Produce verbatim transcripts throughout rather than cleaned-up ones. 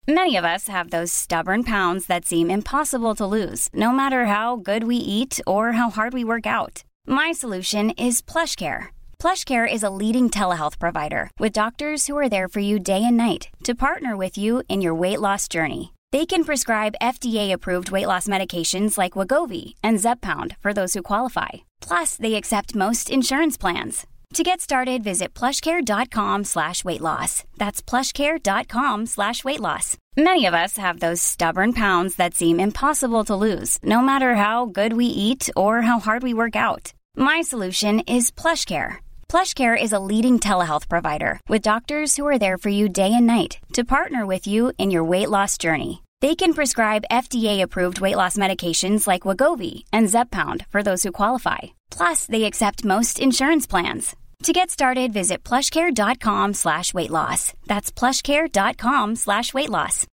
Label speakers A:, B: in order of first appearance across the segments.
A: Many of us have those stubborn pounds that seem impossible to lose, no matter how good we eat or how hard we work out. My solution is PlushCare. PlushCare is a leading telehealth provider with doctors who are there for you day and night to partner with you in your weight loss journey. They can prescribe F D A-approved weight loss medications like Wegovy and Zepbound for those who qualify. Plus, they accept most insurance plans. To get started, visit plushcare.com slash weight loss. That's plushcare.com slash weight loss. Many of us have those stubborn pounds that seem impossible to lose, no matter how good we eat or how hard we work out. My solution is PlushCare. PlushCare is a leading telehealth provider with doctors who are there for you day and night to partner with you in your weight loss journey. They can prescribe F D A-approved weight loss medications like Wegovy and Zepbound for those who qualify. Plus, they accept most insurance plans. To get started, visit plushcare.com slash weight loss. That's plushcare.com slash weight loss.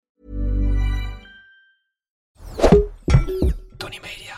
B: Tony Media.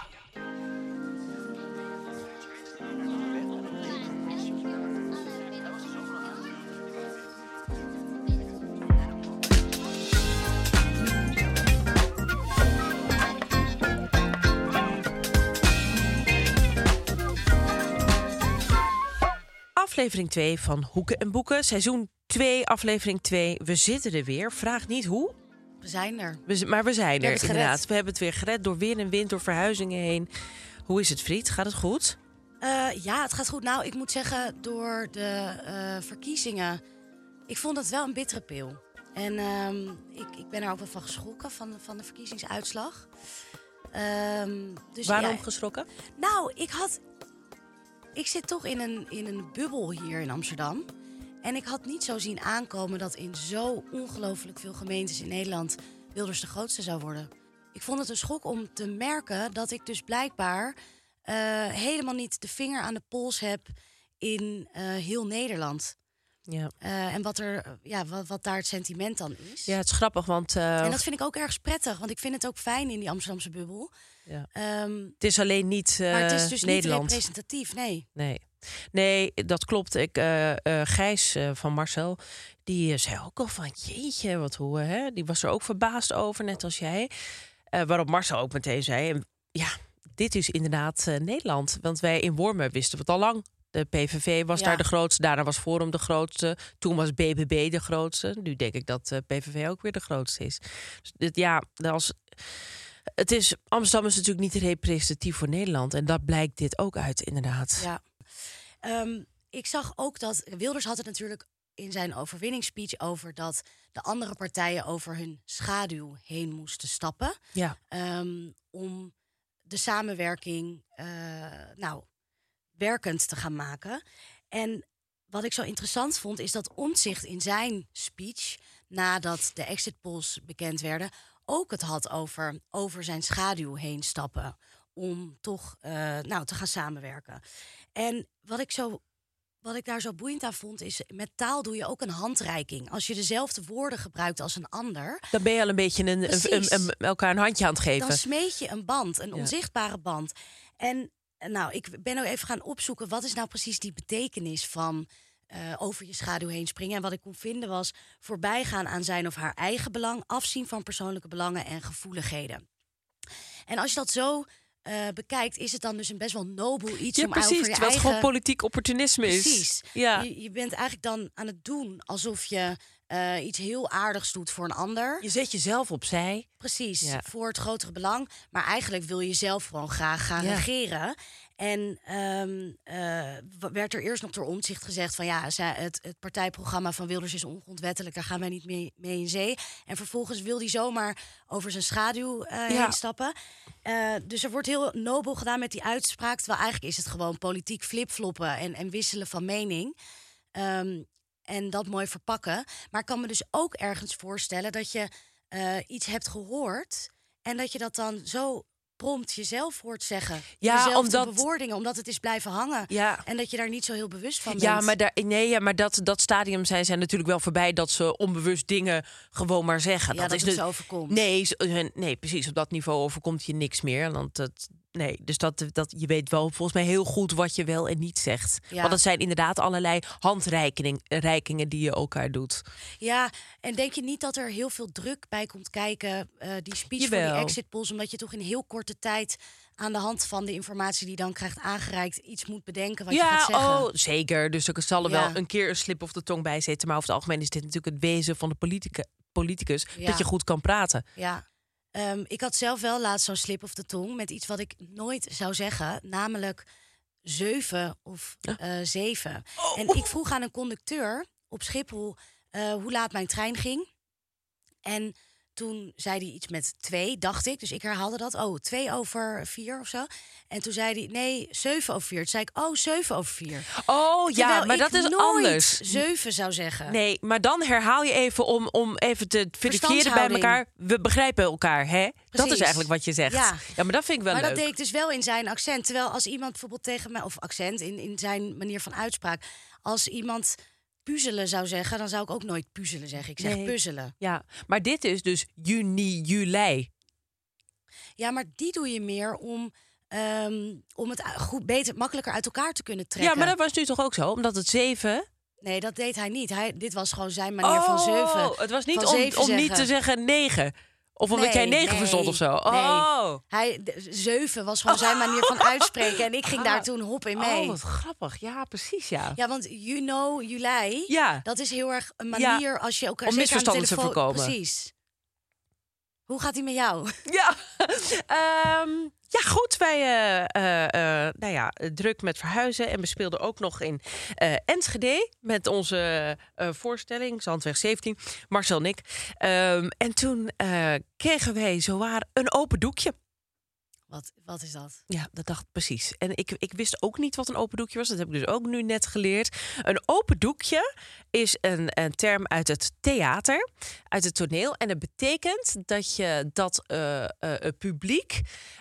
B: Aflevering twee van Hoeken en Boeken. Seizoen twee, aflevering twee. We zitten er weer. Vraag niet hoe.
C: We zijn er.
B: We, maar we zijn
C: We
B: er,
C: hebben het
B: inderdaad.
C: gered.
B: We hebben het weer gered door weer en wind, door verhuizingen heen. Hoe is het, Friet? Gaat het goed?
C: Uh, ja, het gaat goed. Nou, ik moet zeggen, door de uh, verkiezingen... Ik vond het wel een bittere pil. En um, ik, ik ben er ook wel van geschrokken, van, van de verkiezingsuitslag. Um, dus
B: Waarom
C: ja,
B: geschrokken?
C: Nou, ik had... Ik zit toch in een, in een bubbel hier in Amsterdam. En ik had niet zo zien aankomen dat in zo ongelooflijk veel gemeentes in Nederland Wilders de grootste zou worden. Ik vond het een schok om te merken dat ik dus blijkbaar uh, helemaal niet de vinger aan de pols heb in uh, heel Nederland.
B: Ja.
C: Uh, en wat, er, ja, wat, wat daar het sentiment dan is.
B: Ja, het is grappig, want... Uh,
C: en dat vind ik ook erg prettig, want ik vind het ook fijn in die Amsterdamse bubbel.
B: Ja.
C: Um,
B: het is alleen niet uh,
C: maar het is dus
B: Nederland.
C: niet representatief, nee.
B: Nee. Nee, dat klopt. Ik, uh, uh, Gijs uh, van Marcel, die uh, zei ook al van jeetje, wat hoe, hè? Die was er ook verbaasd over, net als jij. Uh, waarop Marcel ook meteen zei, ja, dit is inderdaad uh, Nederland. Want wij in Wormen wisten we het al lang. De P V V was ja. daar de grootste, daarna was Forum de grootste. Toen was B B B de grootste. Nu denk ik dat uh, P V V ook weer de grootste is. Dus dit, ja, als... Het is, Amsterdam is natuurlijk niet representatief voor Nederland. En dat blijkt dit ook uit, inderdaad.
C: Ja. Um, ik zag ook dat... Wilders had het natuurlijk in zijn overwinningsspeech over dat de andere partijen over hun schaduw heen moesten stappen.
B: Ja.
C: Um, om de samenwerking uh, nou, werkend te gaan maken. En wat ik zo interessant vond, is dat Omtzigt in zijn speech, nadat de exit polls bekend werden, ook het had over, over zijn schaduw heen stappen. Om toch uh, nou, te gaan samenwerken. En wat ik, zo, wat ik daar zo boeiend aan vond, is met taal doe je ook een handreiking. Als je dezelfde woorden gebruikt als een ander,
B: dan ben je al een beetje een, een, een, een, elkaar een handje aan het geven.
C: Dan smeet je een band, een ja. onzichtbare band. En nou, ik ben nou even gaan opzoeken, wat is nou precies die betekenis van Uh, over je schaduw heen springen. En wat ik kon vinden was voorbijgaan aan zijn of haar eigen belang, afzien van persoonlijke belangen en gevoeligheden. En als je dat zo uh, bekijkt, is het dan dus een best wel nobel iets
B: ja,
C: om
B: precies,
C: over je
B: eigen...
C: eigen...
B: gewoon politiek opportunisme is.
C: Precies.
B: Ja.
C: Je, je bent eigenlijk dan aan het doen alsof je uh, iets heel aardigs doet voor een ander.
B: Je zet jezelf opzij.
C: Precies,
B: ja.
C: voor het grotere belang. Maar eigenlijk wil je zelf gewoon graag gaan ja. regeren. En um, uh, werd er eerst nog door Omtzigt gezegd van ja, het, het partijprogramma van Wilders is ongrondwettelijk, daar gaan wij niet mee, mee in zee. En vervolgens wil hij zomaar over zijn schaduw uh, ja. heen stappen. Uh, dus er wordt heel nobel gedaan met die uitspraak. Terwijl eigenlijk is het gewoon politiek flipfloppen en, en wisselen van mening. Um, en dat mooi verpakken. Maar ik kan me dus ook ergens voorstellen dat je uh, iets hebt gehoord en dat je dat dan zo prompt jezelf hoort zeggen.
B: Ja,
C: dezelfde
B: omdat
C: bewoordingen, omdat het is blijven hangen.
B: Ja.
C: En dat je daar niet zo heel bewust van bent.
B: Ja, maar, daar, nee, ja, maar dat, dat stadium zijn zij natuurlijk wel voorbij, dat ze onbewust dingen gewoon maar zeggen.
C: Ja,
B: dat,
C: dat
B: is
C: het
B: de,
C: zo overkomt.
B: Nee, nee, precies. Op dat niveau overkomt je niks meer. Want het, Nee, dus dat, dat, je weet wel volgens mij heel goed wat je wel en niet zegt.
C: Ja.
B: Want dat zijn inderdaad allerlei handreikingen die je elkaar doet.
C: Ja, en denk je niet dat er heel veel druk bij komt kijken, uh, die speech
B: Jawel.
C: voor die exit polls, omdat je toch in heel korte tijd aan de hand van de informatie die je dan krijgt aangereikt iets moet bedenken wat
B: ja,
C: je gaat zeggen?
B: Oh, zeker. Dus er zal er
C: Ja.
B: wel een keer een slip of de tong bij zitten. Maar over het algemeen is dit natuurlijk het wezen van de politica- politicus.
C: Ja.
B: Dat je goed kan praten.
C: Ja. Um, ik had zelf wel laatst zo'n slip of de tong met iets wat ik nooit zou zeggen, namelijk zeven of uh, zeven.
B: Oh.
C: En ik vroeg aan een conducteur op Schiphol uh, hoe laat mijn trein ging. En toen zei hij iets met twee, dacht ik. Dus ik herhaalde dat. Oh, twee over vier of zo. En toen zei hij, nee, zeven over vier. Toen zei ik, oh, zeven over vier.
B: Oh, ja,
C: Terwijl
B: maar
C: ik
B: dat is
C: nooit
B: anders.
C: zeven zou zeggen.
B: Nee, maar dan herhaal je even om, om even te verifiëren bij elkaar. We begrijpen elkaar, hè? Dat is
C: Precies.
B: eigenlijk wat je zegt.
C: Ja.
B: Ja, maar dat vind ik wel
C: maar
B: leuk.
C: dat deed ik dus wel in zijn accent. Terwijl als iemand bijvoorbeeld tegen mij, of accent in, in zijn manier van uitspraak, als iemand puzzelen zou zeggen, dan zou ik ook nooit puzzelen zeggen. Ik zeg
B: Nee.
C: puzzelen.
B: Ja, maar dit is dus juni, juli.
C: Ja, maar die doe je meer om, um, om het goed, beter, makkelijker uit elkaar te kunnen trekken.
B: Ja, maar dat was nu toch ook zo? Omdat het zeven...
C: Nee, dat deed hij niet. Hij, dit was gewoon zijn manier
B: oh,
C: van zeven.
B: Het was niet
C: van
B: om,
C: zeven
B: om niet
C: zeggen.
B: te zeggen negen. Of omdat
C: Nee,
B: jij negen
C: nee,
B: verstond of zo.
C: nee.
B: Oh.
C: Hij, de, zeven was gewoon zijn manier van uitspreken. En ik ging
B: Ah.
C: daar toen hop in mee.
B: Oh, wat grappig. Ja, precies, ja.
C: Ja, want you know, juli,
B: Ja.
C: dat is heel erg een manier
B: Ja,
C: als je elkaar
B: om
C: zeker aan de
B: misverstanden te
C: telefoon-
B: voorkomen.
C: Precies. Hoe gaat hij met jou?
B: Ja, um, ja goed. Wij uh, uh, uh, nou ja, druk met verhuizen. En we speelden ook nog in uh, Enschede met onze uh, voorstelling, Zandweg zeventien, Marcel en ik. Um, en toen uh, kregen wij zowaar een open doekje.
C: Wat, wat is dat?
B: Ja, dat dacht ik precies. En ik, ik wist ook niet wat een open doekje was. Dat heb ik dus ook nu net geleerd. Een open doekje is een, een term uit het theater, uit het toneel. En dat betekent dat je dat uh, uh, het publiek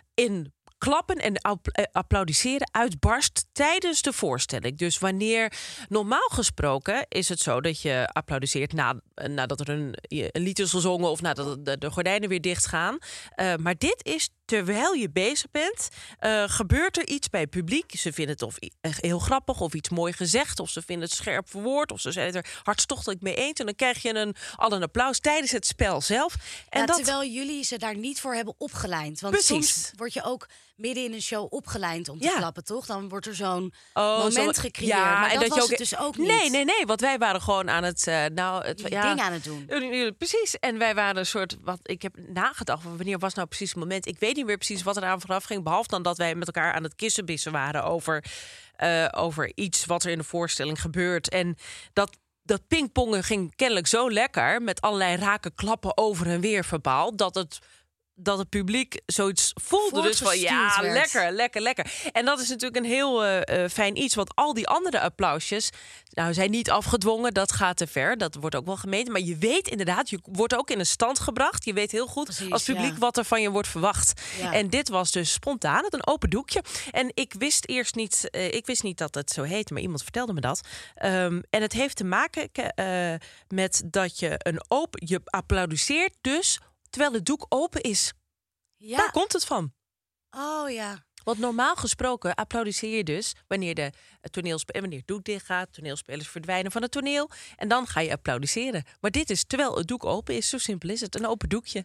B: in klappen en applaudisseren uitbarst tijdens de voorstelling. Dus wanneer normaal gesproken is het zo dat je applaudisseert na, nadat er een, een lied is gezongen of nadat de, de gordijnen weer dicht gaan. Uh, maar dit is terwijl je bezig bent, uh, gebeurt er iets bij het publiek. Ze vinden het of heel grappig of iets mooi gezegd, of ze vinden het scherp verwoord, of ze zijn het er hartstochtelijk mee eens. En dan krijg je een, al een applaus tijdens het spel zelf. En
C: ja,
B: dat...
C: Terwijl jullie ze daar niet voor hebben opgeleid. Want
B: Precies.
C: soms word je ook midden in een show opgeleid om te
B: Ja.
C: klappen, toch? Dan wordt er zo'n
B: Oh,
C: moment
B: zo,
C: gecreëerd.
B: ja,
C: maar
B: en
C: dat,
B: dat
C: was
B: je ook,
C: het dus ook niet.
B: Nee, nee, nee, want wij waren gewoon aan het, uh, nou, het
C: Jullie
B: ja,
C: ding aan het doen.
B: Precies. En wij waren een soort, wat ik heb nagedacht van wanneer was nou precies het moment. Ik weet niet meer precies wat er aan vooraf ging, behalve dan dat wij met elkaar aan het kissenbissen waren over, uh, over iets wat er in de voorstelling gebeurt. En dat dat pingpongen ging kennelijk zo lekker met allerlei rake klappen over en weer verbaal dat het dat het publiek zoiets voelde. Dus van ja,
C: werd.
B: lekker, lekker, lekker. En dat is natuurlijk een heel uh, fijn iets. Want al die andere applausjes, nou, zijn niet afgedwongen. Dat gaat te ver. Dat wordt ook wel gemeten. Maar je weet inderdaad, je wordt ook in een stand gebracht. Je weet heel goed
C: Precies,
B: als publiek
C: ja.
B: wat er van je wordt verwacht.
C: Ja.
B: En dit was dus spontaan, het een open doekje. En ik wist eerst niet, uh, ik wist niet dat het zo heette, maar iemand vertelde me dat. Um, en het heeft te maken uh, met dat je een open, je applaudisseert dus terwijl het doek open is.
C: Ja.
B: Daar komt het van.
C: Oh ja.
B: Want normaal gesproken applaudisseer je dus wanneer de toneelspe- wanneer het doek dicht gaat, toneelspelers verdwijnen van het toneel en dan ga je applaudisseren. Maar dit is terwijl het doek open is, zo simpel is het, een open doekje.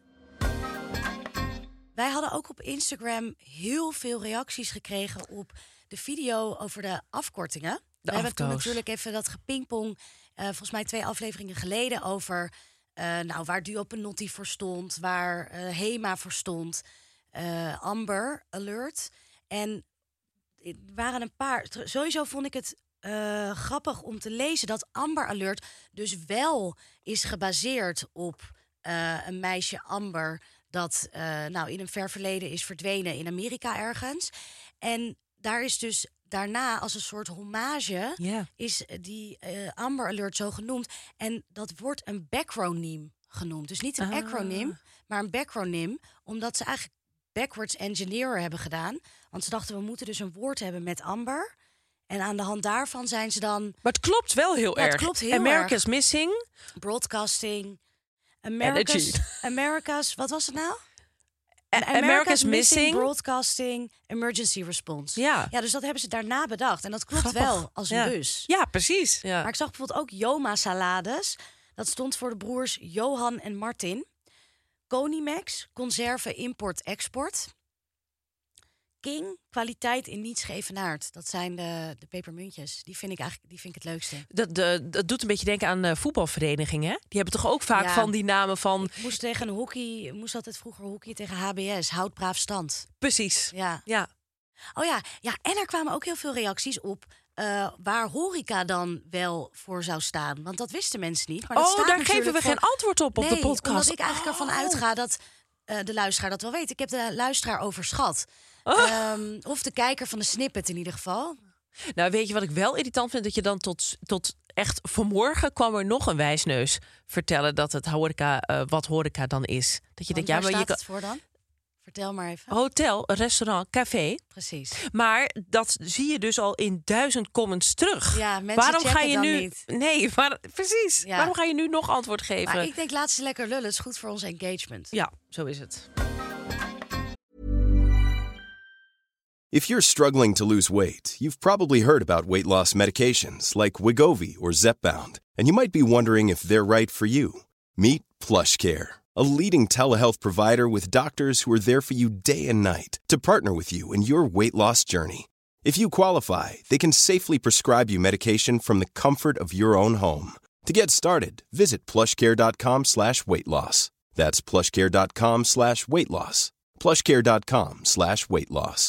C: Wij hadden ook op Instagram heel veel reacties gekregen op de video over de afkortingen.
B: De
C: We hebben toen
B: afkoos.
C: natuurlijk even dat gepingpong, uh, volgens mij twee afleveringen geleden, over uh, nou, waar Duopenotti voor stond, waar uh, Hema voor stond, uh, Amber Alert. En er waren een paar. Sowieso vond ik het uh, grappig om te lezen dat Amber Alert dus wel is gebaseerd op uh, een meisje Amber dat uh, nou, in een ver verleden is verdwenen in Amerika ergens. En daar is dus daarna als een soort hommage
B: Yeah.
C: is die uh, Amber Alert zo genoemd. En dat wordt een backronym genoemd. Dus niet een
B: Ah.
C: acronym, maar een backronym. Omdat ze eigenlijk backwards engineer hebben gedaan. Want ze dachten, we moeten dus een woord hebben met Amber. En aan de hand daarvan zijn ze dan
B: Maar het klopt wel heel
C: Ja, het
B: erg.
C: klopt heel
B: America's
C: erg.
B: Missing.
C: broadcasting, America's,
B: Energy.
C: America's, wat was het nou? America's,
B: America's
C: Missing,
B: Missing
C: Broadcasting Emergency Response.
B: Ja.
C: ja, dus dat hebben ze daarna bedacht. En dat klopt
B: Grappig.
C: wel als een
B: ja.
C: bus.
B: Ja, precies. Ja.
C: Maar ik zag bijvoorbeeld ook Joma Salades. Dat stond voor de broers Johan en Martin. Conimax, conserve import-export. King, kwaliteit in niets geëvenaard. Dat zijn de, de pepermuntjes. Die vind ik eigenlijk die vind ik het leukste.
B: Dat, de, dat doet een beetje denken aan uh, voetbalverenigingen. Hè? Die hebben toch ook vaak
C: Ja.
B: van die namen van...
C: Ik moest tegen een hockey, moest altijd vroeger hockey tegen H B S. Houd braaf stand.
B: Precies.
C: Ja.
B: Ja.
C: Oh ja, ja, en er kwamen ook heel veel reacties op uh, waar horeca dan wel voor zou staan. Want dat wisten mensen niet. Maar dat
B: Oh,
C: staat
B: daar
C: natuurlijk
B: geven we
C: voor...
B: geen antwoord op
C: nee,
B: op de podcast.
C: omdat ik eigenlijk
B: oh.
C: ervan uitga dat uh, de luisteraar dat wel weet. Ik heb de luisteraar overschat.
B: Oh.
C: Um, of de kijker van de snippet in ieder geval.
B: Nou, weet je wat ik wel irritant vind? Dat je dan tot, tot echt vanmorgen kwam er nog een wijsneus vertellen dat het horeca, uh, wat horeca dan is. Dat je
C: Want
B: denkt, ja,
C: waar
B: maar je
C: staat
B: kan...
C: het voor dan? Vertel maar even.
B: Hotel, restaurant, café.
C: Precies.
B: Maar dat zie je dus al in duizend comments terug.
C: Ja, mensen
B: Waarom
C: checken
B: ga je
C: dan
B: nu?
C: niet.
B: Nee, maar, precies.
C: Ja.
B: Waarom ga je nu nog antwoord geven?
C: Maar ik denk, laat ze lekker lullen. Het is goed voor ons engagement.
B: Ja, zo is het.
D: If you're struggling to lose weight, you've probably heard about weight loss medications like Wegovy or Zepbound, and you might be wondering if they're right for you. Meet PlushCare, a leading telehealth provider with doctors who are there for you day and night to partner with you in your weight loss journey. If you qualify, they can safely prescribe you medication from the comfort of your own home. To get started, visit plushcare.com slash weight loss. That's plushcare.com slash weight loss. plushcare.com slash weight loss.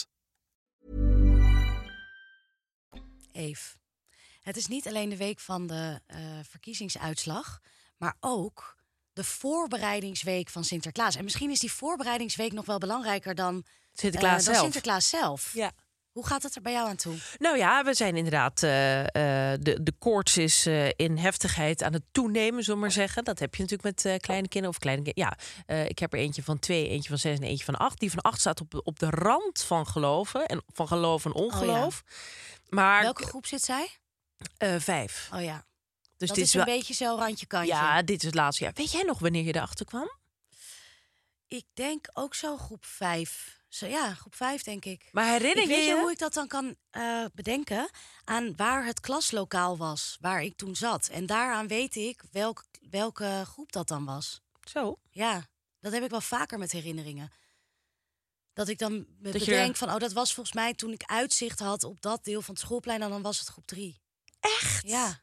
C: Eve, het is niet alleen de week van de uh, verkiezingsuitslag, maar ook de voorbereidingsweek van Sinterklaas. En misschien is die voorbereidingsweek nog wel belangrijker dan
B: Sinterklaas
C: uh, dan
B: zelf.
C: Sinterklaas zelf.
B: Ja.
C: Hoe gaat het er bij jou aan toe?
B: Nou ja, we zijn inderdaad... Uh, uh, de, de koorts is uh, in heftigheid aan het toenemen, zullen we maar zeggen. Dat heb je natuurlijk met uh, kleine kinderen. Of kleine kinderen. Ja, uh, ik heb er eentje van twee, eentje van zes en eentje van acht. Die van acht staat op, op de rand van geloven. En van geloof en ongeloof.
C: Oh ja.
B: Maar,
C: welke groep zit zij?
B: Uh, vijf.
C: Oh ja.
B: Dus
C: dat
B: dit
C: is
B: wel...
C: een beetje zo randje kantje.
B: Ja, dit is het laatste jaar. Weet jij nog wanneer je erachter kwam?
C: Ik denk ook zo groep vijf. Zo, ja, groep vijf denk ik.
B: Maar herinner
C: ik
B: je
C: weet je
B: je
C: hoe ik dat dan kan uh, bedenken? Aan waar het klaslokaal was, waar ik toen zat. En daaraan weet ik welk, welke groep dat dan was.
B: Zo?
C: Ja, dat heb ik wel vaker met herinneringen. Dat ik dan me
B: dat
C: bedenk
B: je...
C: van... oh, dat was volgens mij toen ik uitzicht had op dat deel van het schoolplein... en dan was het groep drie.
B: Echt?
C: Ja.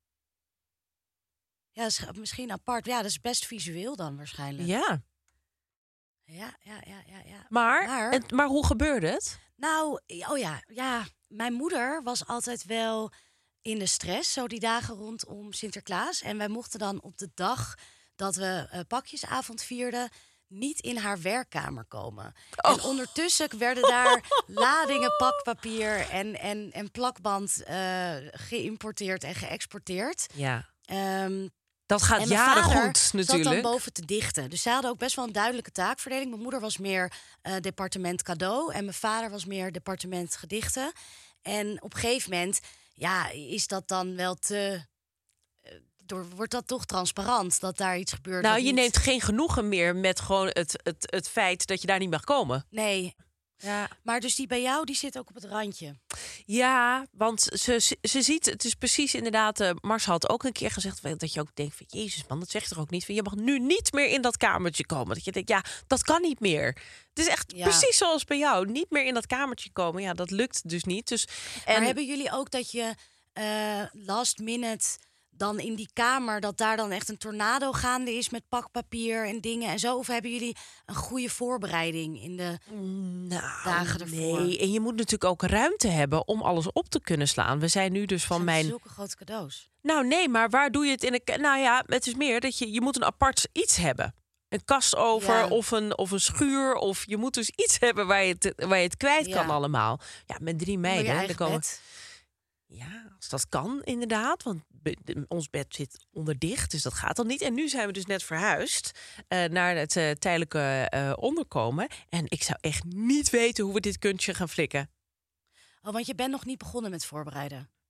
C: Ja, dat is misschien apart. Ja, dat is best visueel dan waarschijnlijk.
B: Ja.
C: Ja, ja, ja, ja. ja.
B: Maar,
C: maar,
B: het, maar hoe gebeurde het?
C: Nou, oh ja, ja. Mijn moeder was altijd wel in de stress, zo die dagen rondom Sinterklaas. En wij mochten dan op de dag dat we uh, pakjesavond vierden... niet in haar werkkamer komen. Oh. En ondertussen werden daar ladingen pakpapier en, en, en plakband uh, geïmporteerd en geëxporteerd.
B: Ja.
C: Um,
B: Dat gaat jaren goed, natuurlijk.
C: Zat dan boven te dichten. Dus zij hadden ook best wel een duidelijke taakverdeling. Mijn moeder was meer uh, departement cadeau en mijn vader was meer departement gedichten. En op een gegeven moment, ja, is dat dan wel te... Uh, door, wordt dat toch transparant dat daar iets gebeurt?
B: Nou, je
C: niet...
B: neemt geen genoegen meer met gewoon het, het, het feit dat je daar niet mag komen.
C: Nee.
B: Ja.
C: Maar dus die bij jou, die zit ook op het randje.
B: Ja, want ze, ze ziet, het is precies inderdaad... Uh, Mars had ook een keer gezegd dat je ook denkt van... Jezus man, dat zeg je toch ook niet? Van, je mag nu niet meer in dat kamertje komen. Dat je denkt, ja, dat kan niet meer. Het is echt ja. precies zoals bij jou. Niet meer in dat kamertje komen. Ja, dat lukt dus niet. Dus,
C: en... Maar
B: en...
C: hebben jullie ook dat je uh, last minute... dan in die kamer, dat daar dan echt een tornado gaande is... met pakpapier en dingen en zo? Of hebben jullie een goede voorbereiding in de
B: nou,
C: dagen ervoor?
B: Nee, en je moet natuurlijk ook ruimte hebben om alles op te kunnen slaan. We zijn nu dus van
C: zijn
B: mijn...
C: zulke grote cadeaus.
B: Nou nee, maar waar doe je het in een... Nou ja, het is meer dat je... Je moet een apart iets hebben. Een kast over ja. of, een, of een schuur. Of je moet dus iets hebben waar je het, waar je het kwijt ja. kan allemaal. Ja, met drie meiden.
C: Eigen
B: komen...
C: bed?
B: Ja, als dat kan inderdaad. Want be- ons bed zit onderdicht, dus dat gaat dan niet. En nu zijn we dus net verhuisd uh, naar het uh, tijdelijke uh, onderkomen. En ik zou echt niet weten hoe we dit kunstje gaan flikken.
C: Oh, want je bent nog niet begonnen met voorbereiden.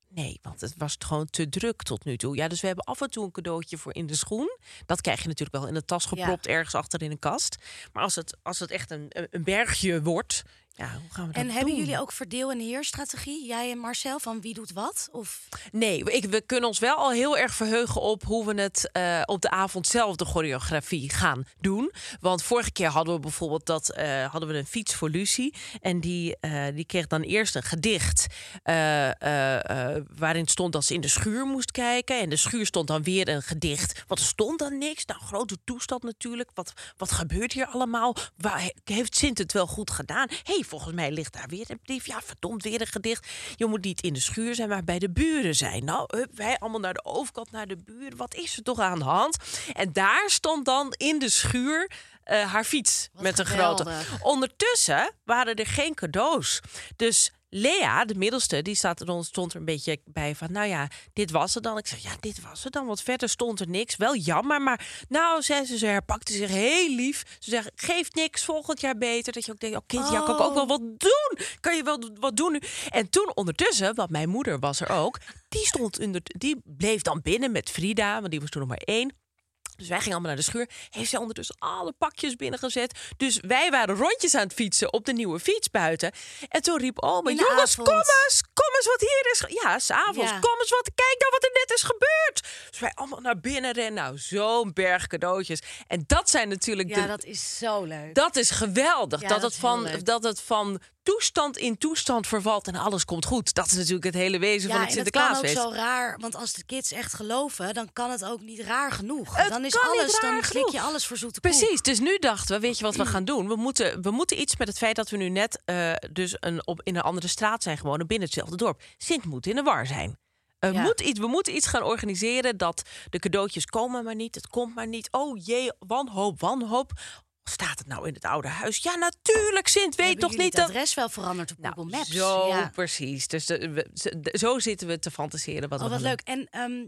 B: Nee, want het was gewoon te druk tot nu toe. Ja, dus we hebben af en toe een cadeautje voor in de schoen. Dat krijg je natuurlijk wel in de tas gepropt, ja. ergens achter in een kast. Maar als het, als het echt een, een bergje wordt... Ja, hoe gaan we dat
C: en
B: doen?
C: hebben jullie ook verdeel- en heerstrategie? Jij en Marcel, van wie doet wat? Of?
B: Nee, ik, we kunnen ons wel al heel erg verheugen op hoe we het uh, op de avond zelf de choreografie gaan doen. Want vorige keer hadden we bijvoorbeeld dat uh, hadden we een fiets voor Lucie. En die, uh, die kreeg dan eerst een gedicht uh, uh, uh, waarin stond dat ze in de schuur moest kijken. En de schuur stond dan weer een gedicht. Want er stond dan niks. Nou, grote toestand natuurlijk. Wat, wat gebeurt hier allemaal? Waar, heeft Sint het wel goed gedaan? Hey, volgens mij ligt daar weer een brief. Ja, verdomd, weer een gedicht. Je moet niet in de schuur zijn, maar bij de buren zijn. Nou, hup, wij allemaal naar de overkant, naar de buren. Wat is er toch aan de hand? En daar stond dan in de schuur uh, haar fiets.
C: Wat
B: met een
C: geweldig.
B: grote. Ondertussen waren er geen cadeaus. Dus Lea, de middelste, die staat er, stond er een beetje bij van... nou ja, dit was het dan. Ik zei, ja, dit was het dan. Want verder stond er niks. Wel jammer, maar nou, zei ze, ze herpakte zich heel lief. Ze zegt, geeft niks, volgend jaar beter. Dat je ook denkt, oh kind, oh. ja, kan ik ook wel wat doen? Kan je wel wat doen nu? En toen ondertussen, want mijn moeder was er ook... die stond in de, die bleef dan binnen met Frida, want die was toen nog maar één... Dus wij gingen allemaal naar de schuur. Heeft zij ondertussen alle pakjes binnengezet. Dus wij waren rondjes aan het fietsen op de nieuwe fiets buiten. En toen riep oma, jongens,
C: avond.
B: kom eens. Kom eens wat hier is. Ge- ja, s'avonds.
C: Ja.
B: Kom eens wat. Kijk nou wat er net is gebeurd. Dus wij allemaal naar binnen rennen. Nou, zo'n berg cadeautjes. En dat zijn natuurlijk
C: Ja,
B: de...
C: dat is zo leuk.
B: Dat is geweldig.
C: Ja,
B: dat,
C: dat
B: het
C: is heel
B: van,
C: leuk.
B: dat het van toestand in toestand vervalt en alles komt goed. Dat is natuurlijk het hele wezen
C: Ja,
B: van het
C: en het kan ook
B: Sinterklaasfeest.
C: zo raar, want als de kids echt geloven, dan kan het ook niet raar genoeg.
B: Het
C: dan is
B: kan niet
C: alles,
B: raar
C: dan slik je
B: genoeg.
C: alles voor zoete koek.
B: Precies, dus nu dachten we, weet je wat we gaan doen? We moeten, we moeten iets met het feit dat we nu net uh, dus een, op, in een andere straat zijn gewonnen binnen hetzelfde dorp. Sint moet in de war zijn. Uh,
C: Ja.
B: moet iets, we moeten iets gaan organiseren dat de cadeautjes komen maar niet, het komt maar niet. Oh jee, wanhoop, wanhoop. Staat het nou in het oude huis? Ja, natuurlijk, Sint weet
C: Hebben
B: toch
C: jullie
B: niet
C: het
B: dat...
C: adres wel veranderd op
B: Nou,
C: Google Maps?
B: zo
C: Ja.
B: precies. Dus de, we, de- zo zitten we te fantaseren. Wat
C: Oh,
B: we
C: wat
B: gaan
C: leuk. En ehm,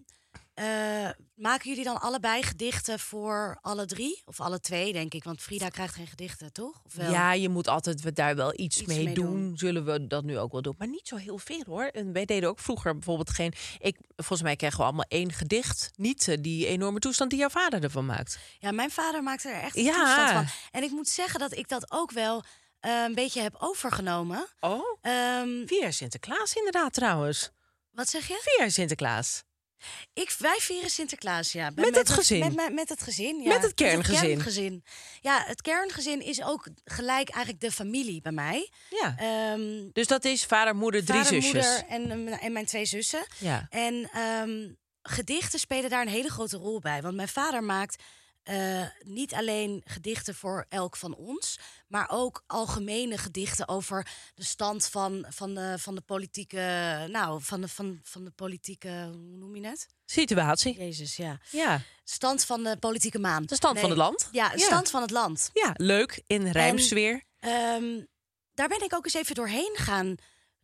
C: eh, maken jullie dan allebei gedichten voor alle drie? Of alle twee, denk ik. Want Frida krijgt geen gedichten, toch? Of wel?
B: Ja, je moet altijd we daar wel iets,
C: Iets
B: mee,
C: mee
B: doen.
C: doen.
B: Zullen we dat nu ook wel doen? Maar niet zo heel veel hoor. En wij deden ook vroeger bijvoorbeeld geen... Ik, volgens mij kregen we allemaal één gedicht. Niet eh, die enorme toestand die jouw vader ervan maakt.
C: Ja, mijn vader maakte er echt een
B: Ja.
C: toestand van. En ik moet zeggen dat ik dat ook wel eh, een beetje heb overgenomen.
B: Oh?
C: Ehm,
B: Via Sinterklaas inderdaad trouwens.
C: wat zeg je?
B: Via Sinterklaas.
C: Ik, wij vieren Sinterklaas, ja.
B: Met het gezin?
C: Met, met, met het gezin, ja.
B: Met het kerngezin?
C: kerngezin. Ja, het kerngezin is ook gelijk eigenlijk de familie bij mij.
B: Ja.
C: Ehm
B: Dus dat is vader, moeder, drie
C: vader,
B: zusjes.
C: moeder en, eh, en mijn twee zussen.
B: Ja.
C: En ehm, gedichten spelen daar een hele grote rol bij. Want mijn vader maakt eh, niet alleen gedichten voor elk van ons, maar ook algemene gedichten over de stand van, van, de, van de politieke. Nou, van de, van, van de politieke. Hoe noem je het?
B: Situatie.
C: Jezus, ja.
B: Ja.
C: Stand van de politieke maan.
B: De stand van het land.
C: Ja, de
B: Ja.
C: stand van het land.
B: Ja, leuk. In rijmsfeer.
C: Ehm, daar ben ik ook eens even doorheen gaan.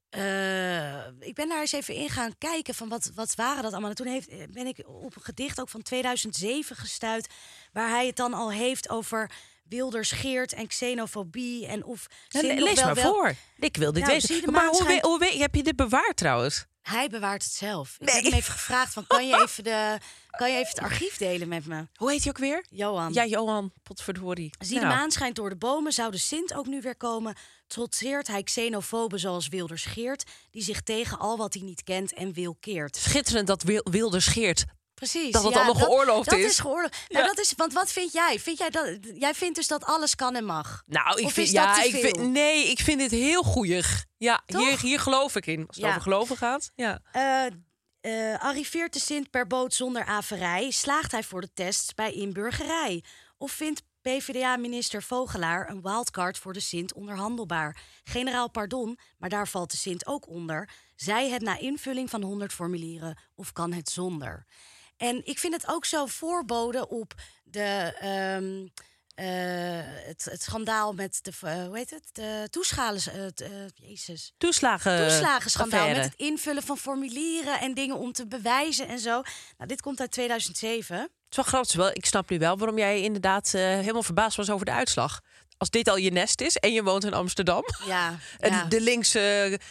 C: eh, ik ben daar eens even in gaan kijken van wat, wat waren dat allemaal. En toen heeft, ben ik op een gedicht ook van tweeduizend zeven gestuit, waar hij het dan al heeft over Wilders, Geert en xenofobie. En of
B: Ja,
C: Sint
B: le-
C: nog
B: lees
C: wel
B: maar
C: wel-
B: voor. Ik wil dit
C: Nou, zie
B: weten.
C: de
B: Maar
C: maan
B: hoe, we,
C: schijnt-
B: hoe we- heb je dit bewaard trouwens?
C: Hij bewaart het zelf. Ik
B: Nee.
C: heb hem even gevraagd van kan je even, de, kan je even het archief delen met me?
B: Hoe heet hij ook weer?
C: Johan.
B: Ja, Johan. Potverdorie.
C: Zie
B: Nou.
C: de maan schijnt door de bomen, zou de Sint ook nu weer komen? Trotseert hij xenofoben zoals Wilders Geert, die zich tegen al wat hij niet kent en wil keert.
B: Schitterend dat Wil- Wilders Geert.
C: Precies.
B: Dat het
C: ja,
B: allemaal geoorloofd
C: dat
B: is.
C: Dat is geoorloofd. Nou,
B: Ja.
C: dat is, want wat vind jij? Vind jij, dat, jij vindt dus dat alles kan en mag?
B: Nou, ik
C: Of
B: vind,
C: is dat
B: ja,
C: te
B: ik vind,
C: veel?
B: nee, ik vind dit heel goeieig. Ja,
C: Toch?
B: hier, hier geloof ik in. Als het
C: Ja.
B: over geloven gaat. Ja.
C: Eh, eh, arriveert de Sint per boot zonder averij? Slaagt hij voor de test bij inburgerij? Of vindt P v d A-minister Vogelaar een wildcard voor de Sint onderhandelbaar? Generaal pardon, maar daar valt de Sint ook onder. Zij het na invulling van honderd formulieren of kan het zonder? En ik vind het ook zo voorboden op de, ehm, eh, het, het schandaal met de, eh, hoe heet het? De toeschalen, eh, het, eh, jezus.
B: Toeslagen.
C: Toeslagenschandaal
B: affaire.
C: met het invullen van formulieren en dingen om te bewijzen en zo. Nou, dit komt uit tweeduizend zeven.
B: Het is wel grappig. Wel, ik snap nu wel waarom jij inderdaad eh, helemaal verbaasd was over de uitslag. Als dit al je nest is en je woont in Amsterdam.
C: Ja,
B: En
C: ja.
B: de linkse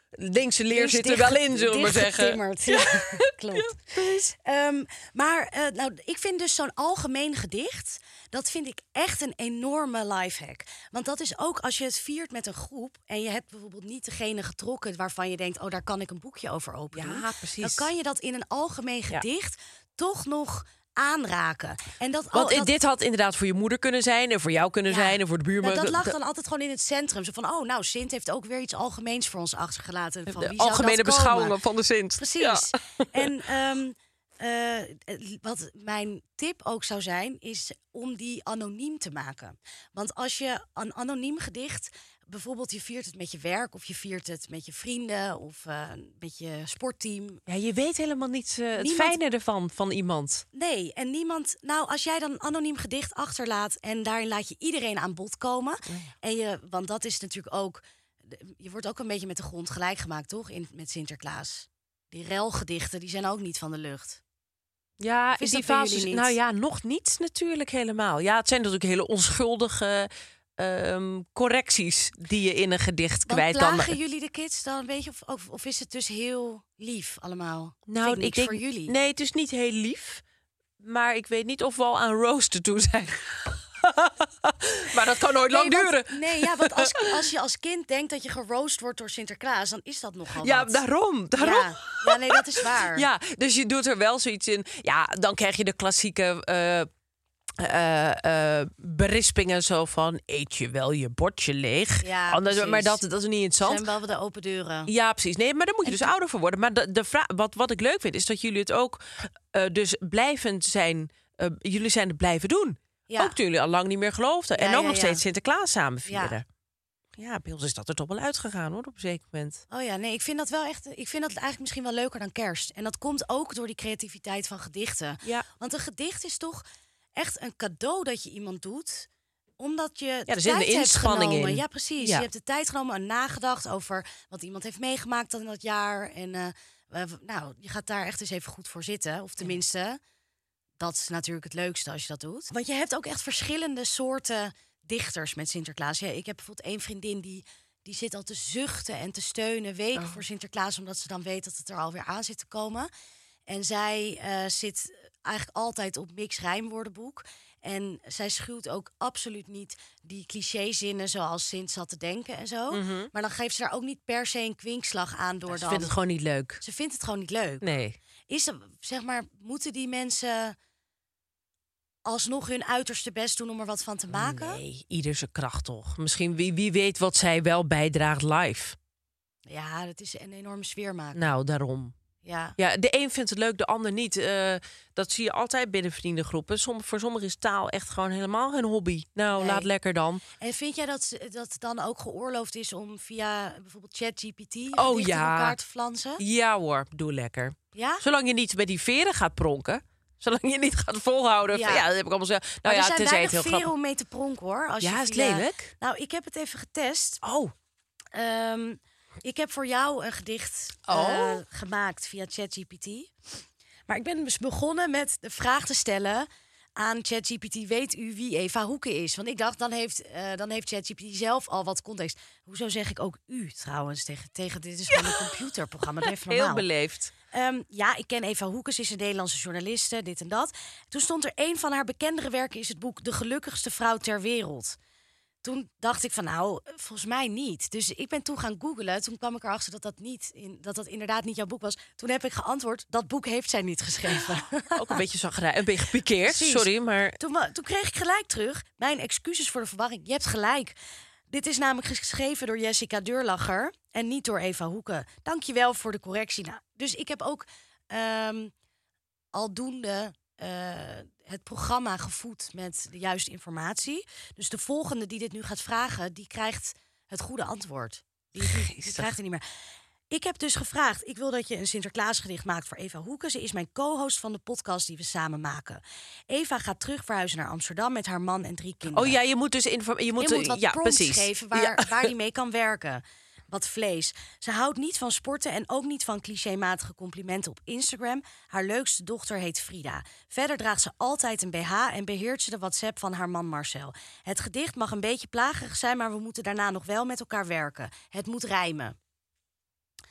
B: linkse leer
C: Is
B: zit er
C: dicht-
B: wel in, zullen we maar zeggen.
C: dichtgetimmerd. Ja, klopt. Ehm, maar uh, nou, ik vind dus zo'n algemeen gedicht... dat vind ik echt een enorme lifehack. Want dat is ook als je het viert met een groep... en je hebt bijvoorbeeld niet degene getrokken... waarvan je denkt, oh, daar kan ik een boekje over openen.
B: Ja, precies.
C: Dan kan je dat in een algemeen gedicht ja. toch nog... aanraken. En dat,
B: Want
C: al, dat,
B: dit had inderdaad voor je moeder kunnen zijn... en voor jou kunnen
C: ja,
B: zijn en voor de buurman.
C: Dat, dat lag dan altijd gewoon in het centrum. Zo van, oh, nou, Sint heeft ook weer iets algemeens voor ons achtergelaten. Van,
B: de
C: wie
B: algemene
C: zou dat
B: beschouwingen
C: komen?
B: van de Sint.
C: Precies.
B: Ja.
C: En um, uh, wat mijn tip ook zou zijn... is om die anoniem te maken. Want als je een anoniem gedicht... bijvoorbeeld je viert het met je werk... of je viert het met je vrienden... of uh, met je sportteam.
B: Ja, je weet helemaal niet uh, het
C: Niemand...
B: fijne ervan van iemand.
C: Nee, en niemand... Nou, als jij dan een anoniem gedicht achterlaat... en daarin laat je iedereen aan bod komen... Ja. En je, want dat is natuurlijk ook... Je wordt ook een beetje met de grond gelijk gemaakt, toch? In, met Sinterklaas. Die relgedichten, die zijn ook niet van de lucht.
B: Ja, in die fase... Nou ja, nog niet natuurlijk helemaal. Ja, het zijn natuurlijk hele onschuldige... Um, correcties die je in een gedicht
C: Want
B: kwijt.
C: Plagen
B: dan...
C: jullie de kids dan een beetje? Of, of, of is het dus heel lief allemaal?
B: Nou,
C: ik, ik denk, voor jullie.
B: Nee, het is niet heel lief. Maar ik weet niet of we al aan roosten toe zijn. Maar dat kan nooit
C: nee,
B: lang
C: want,
B: duren.
C: Nee, ja, want als, als je als kind denkt dat je geroost wordt door Sinterklaas... dan is dat nogal
B: Ja,
C: wat.
B: daarom. daarom.
C: Ja. ja, nee, dat is waar.
B: Ja, dus je doet er wel zoiets in. Ja, dan krijg je de klassieke... Uh, Uh, uh, berispingen zo van... eet je wel je bordje leeg?
C: Ja,
B: Anders, maar dat, dat is niet interessant.
C: Zijn wel de open deuren.
B: Ja, precies. Nee, maar daar moet je dus ouder voor worden. Maar de, de vraag, wat, wat ik leuk vind, is dat jullie het ook... Uh, dus blijvend zijn... Uh, jullie zijn het blijven doen. Ja. Ook toen jullie al lang niet meer geloofden. Ja, en ook ja, nog ja. steeds Sinterklaas samen vieren. Ja. ja, bij ons is dat er toch wel uitgegaan, hoor, op een zeker moment.
C: Oh ja, nee, ik vind dat wel echt... Ik vind dat eigenlijk misschien wel leuker dan kerst. En dat komt ook door die creativiteit van gedichten.
B: Ja.
C: Want een gedicht is toch... echt een cadeau dat je iemand doet, omdat je
B: ja,
C: de
B: er
C: tijd
B: de
C: hebt genomen.
B: In.
C: Ja, precies. Ja. Je hebt de tijd genomen en nagedacht over wat iemand heeft meegemaakt in dat jaar. En uh, uh, nou, je gaat daar echt eens even goed voor zitten. Of tenminste, ja. dat is natuurlijk het leukste als je dat doet. Want je hebt ook echt verschillende soorten dichters met Sinterklaas. Ja, ik heb bijvoorbeeld één vriendin die... die zit al te zuchten en te steunen weken oh. voor Sinterklaas... omdat ze dan weet dat het er alweer aan zit te komen. En zij uh, zit... eigenlijk altijd op Mix Rijmwoordenboek. En zij schuwt ook absoluut niet die clichézinnen zoals Sint zat te denken en zo. Mm-hmm. Maar dan geeft ze daar ook niet per se een kwinkslag aan door
B: ja, ze
C: dan...
B: vindt het gewoon niet leuk.
C: Ze vindt het gewoon niet leuk.
B: Nee.
C: Is er, zeg maar, moeten die mensen alsnog hun uiterste best doen om er wat van te maken?
B: Nee, ieder zijn kracht toch. Misschien wie, wie weet wat zij wel bijdraagt live.
C: Ja, dat is een enorme sfeer maken.
B: Nou, daarom.
C: Ja.
B: ja, de een vindt het leuk, de ander niet. Uh, dat zie je altijd binnen vriendengroepen. Som, voor sommigen is taal echt gewoon helemaal geen hobby. Nou, nee. laat lekker dan.
C: En vind jij dat dat dan ook geoorloofd is om via bijvoorbeeld ChatGPT
B: oh, ja.
C: elkaar te flansen?
B: Ja hoor, doe lekker.
C: Ja?
B: Zolang je niet met die veren gaat pronken. Zolang je niet gaat volhouden.
C: Ja,
B: van, ja dat heb ik allemaal zo. Nou
C: maar
B: ja,
C: er zijn weinig
B: heel
C: veren om mee te pronken, hoor. Als
B: ja,
C: je
B: is
C: via...
B: het lelijk?
C: Nou, ik heb het even getest.
B: Oh.
C: Um, Ik heb voor jou een gedicht
B: oh.
C: uh, gemaakt via ChatGPT. Maar ik ben dus begonnen met de vraag te stellen aan ChatGPT: weet u wie Eva Hoeke is? Want ik dacht, dan heeft, uh, dan heeft ChatGPT zelf al wat context. Hoezo zeg ik ook u trouwens tegen, tegen dit is gewoon ja. een computerprogramma. Dat is normaal.
B: Heel beleefd.
C: Um, ja, ik ken Eva Hoeke, ze is een Nederlandse journaliste, dit en dat. Toen stond er een van haar bekendere werken, is het boek De Gelukkigste Vrouw ter Wereld. Toen dacht ik van, nou, volgens mij niet. Dus ik ben toen gaan googlen. Toen kwam ik erachter dat dat, niet in, dat dat inderdaad niet jouw boek was. Toen heb ik geantwoord, dat boek heeft zij niet geschreven.
B: Ook een beetje zagrij, een beetje gepikeerd, sorry, maar...
C: Toen, toen kreeg ik gelijk terug, mijn excuses voor de verwarring. Je hebt gelijk. Dit is namelijk geschreven door Jessica Deurlacher en niet door Eva Hoeke. Dank je wel voor de correctie. Nou, dus ik heb ook um, aldoende... Uh, het programma gevoed met de juiste informatie. Dus de volgende die dit nu gaat vragen, die krijgt het goede antwoord. Die, die, die krijgt er niet meer. Ik heb dus gevraagd, ik wil dat je een Sinterklaasgedicht maakt voor Eva Hoeke. Ze is mijn co-host van de podcast die we samen maken. Eva gaat terug verhuizen naar Amsterdam met haar man en drie kinderen.
B: Oh ja, je moet dus inform- je moet,
C: je moet wat
B: ja,
C: prompts
B: precies.
C: geven waar,
B: ja.
C: waar die mee kan werken. Wat vlees. Ze houdt niet van sporten en ook niet van clichématige complimenten op Instagram. Haar leukste dochter heet Frida. Verder draagt ze altijd een B H en beheert ze de WhatsApp van haar man Marcel. Het gedicht mag een beetje plagerig zijn, maar we moeten daarna nog wel met elkaar werken. Het moet rijmen.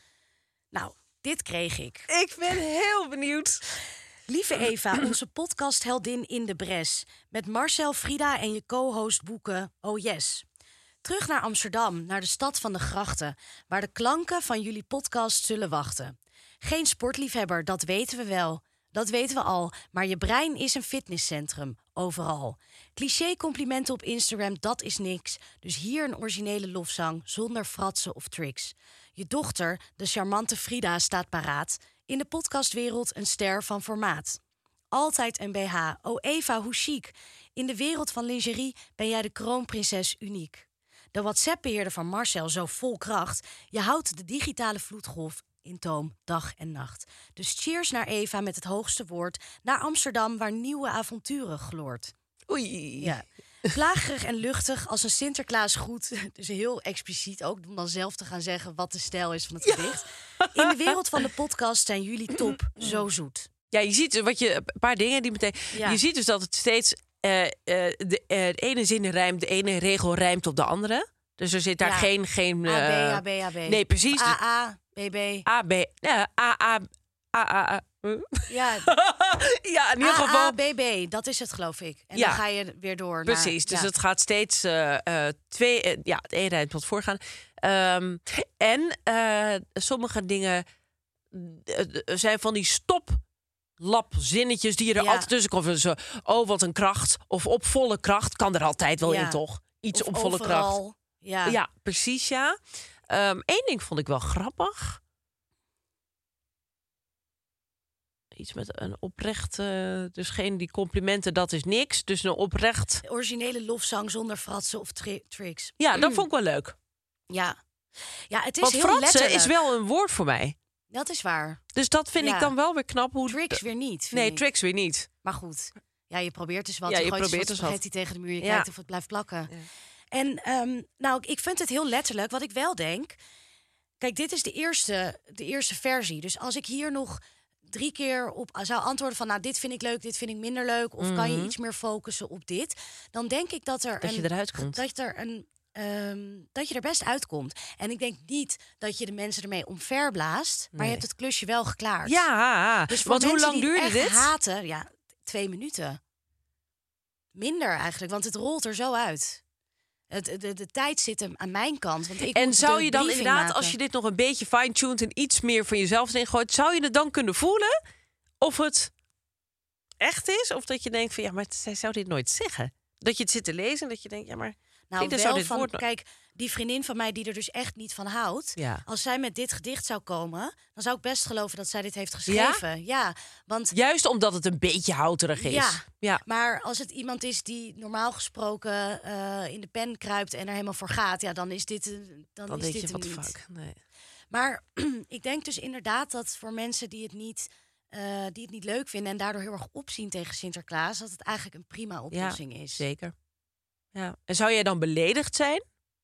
C: Nou, dit kreeg ik.
B: Ik ben heel benieuwd.
C: Lieve Eva, onze podcastheldin in de bres. Met Marcel, Frida en je co-host Boeken. Oh yes. Terug naar Amsterdam, naar de stad van de grachten, waar de klanken van jullie podcast zullen wachten. Geen sportliefhebber, dat weten we wel. Dat weten we al, maar je brein is een fitnesscentrum, overal. Cliché-complimenten op Instagram, dat is niks. Dus hier een originele lofzang, zonder fratsen of tricks. Je dochter, de charmante Frida, staat paraat. In de podcastwereld een ster van formaat. Altijd een B H. Oh Eva, hoe chic. In de wereld van lingerie ben jij de kroonprinses uniek. De WhatsApp-beheerder van Marcel zo vol kracht. Je houdt de digitale vloedgolf in toom dag en nacht. Dus cheers naar Eva met het hoogste woord. Naar Amsterdam waar nieuwe avonturen gloort.
B: Oei.
C: Ja. Plagerig en luchtig als een Sinterklaasgroet. Dus heel expliciet ook, om dan zelf te gaan zeggen wat de stijl is van het gedicht. In de wereld van de podcast zijn jullie top, zo zoet.
B: Ja, je ziet wat je, een paar dingen die meteen...
C: Ja.
B: Je ziet dus dat het steeds... Uh, uh, de, uh, de ene zin rijmt, de ene regel rijmt op de andere. Dus er zit daar
C: Ja.
B: geen... geen uh,
C: A B, A B, A B.
B: Nee, precies.
C: A A, B B.
B: A, B... Ja, A, A... A, A, A.
C: Ja,
B: Ja, in ieder
C: A
B: geval...
C: A, B B, dat is het geloof ik. En
B: Ja.
C: dan ga je weer door
B: Precies,
C: naar...
B: dus
C: ja.
B: het gaat steeds uh, uh, twee... Uh, ja, het een rijmt tot voorgaan. Um, en uh, sommige dingen uh, zijn van die stop... lapzinnetjes die je er
C: Ja.
B: altijd tussen komt. Zo, oh, wat een kracht. Of op volle kracht. Kan er altijd wel
C: Ja.
B: in, toch? Iets
C: Of
B: op volle
C: overal.
B: kracht.
C: Ja.
B: Ja, precies, ja. Eén um, ding vond ik wel grappig. Iets met een oprecht... Uh, dus geen die complimenten, dat is niks. Dus een oprecht...
C: Originele lofzang zonder fratsen of tri- tricks.
B: Ja, dat vond ik wel leuk.
C: Ja. Ja, het is
B: Want
C: heel
B: fratsen
C: letterlijk.
B: is wel een woord voor mij.
C: Dat is waar.
B: Dus dat vind
C: Ja.
B: ik dan wel weer knap. Hoe
C: Tricks weer niet, vind
B: Nee,
C: ik.
B: tricks weer niet.
C: Maar goed. Ja, je probeert dus wat.
B: Ja,
C: je
B: je
C: gooit dus
B: probeert
C: wat
B: dus wat.
C: spaghetti tegen de muur. Je
B: Ja.
C: kijkt of het blijft plakken.
B: Ja.
C: En ehm, nou, ik vind het heel letterlijk. Wat ik wel denk... Kijk, dit is de eerste, de eerste versie. Dus als ik hier nog drie keer op zou antwoorden van... nou, dit vind ik leuk, dit vind ik minder leuk... of kan je iets meer focussen op dit... dan denk ik dat er
B: Mhm. Dat
C: een,
B: je eruit komt.
C: Dat, er een, um, dat je er best uitkomt. En ik denk niet dat je de mensen ermee omverblaast... maar
B: Nee.
C: je hebt het klusje wel geklaard.
B: Ja,
C: Dus voor
B: want hoe
C: mensen
B: lang
C: die
B: duurde
C: echt
B: dit?
C: haten, ja, twee minuten. Minder eigenlijk, want het rolt er zo uit. Het, de, de tijd zit hem aan mijn kant. Want ik
B: En
C: moet
B: zou
C: de
B: je dan
C: briefing
B: inderdaad,
C: maken.
B: als je dit nog een beetje fine-tuned... en iets meer van jezelf erin gooit... zou je het dan kunnen voelen of het echt is? Of dat je denkt van, ja, maar zij zou dit nooit zeggen. Dat je het zit te lezen en dat je denkt, ja, maar...
C: Nou,
B: Frida
C: wel
B: zou dit
C: van,
B: woord nog-
C: kijk, die vriendin van mij die er dus echt niet van houdt...
B: Ja.
C: als zij met dit gedicht zou komen... dan zou ik best geloven dat zij dit heeft geschreven. Ja, want...
B: Juist omdat het een beetje houterig is.
C: Ja,
B: ja.
C: maar als het iemand is die normaal gesproken uh, in de pen kruipt... en er helemaal voor gaat, ja, dan is dit, uh, dan
B: Dan
C: is
B: denk
C: dit
B: je,
C: hem
B: wat de
C: niet.
B: fuck. Nee.
C: Maar ik denk dus inderdaad dat voor mensen die het niet... Uh, die het niet leuk vinden en daardoor heel erg opzien tegen Sinterklaas... dat het eigenlijk een prima oplossing
B: ja,
C: is.
B: Zeker. Ja. En zou jij dan beledigd zijn?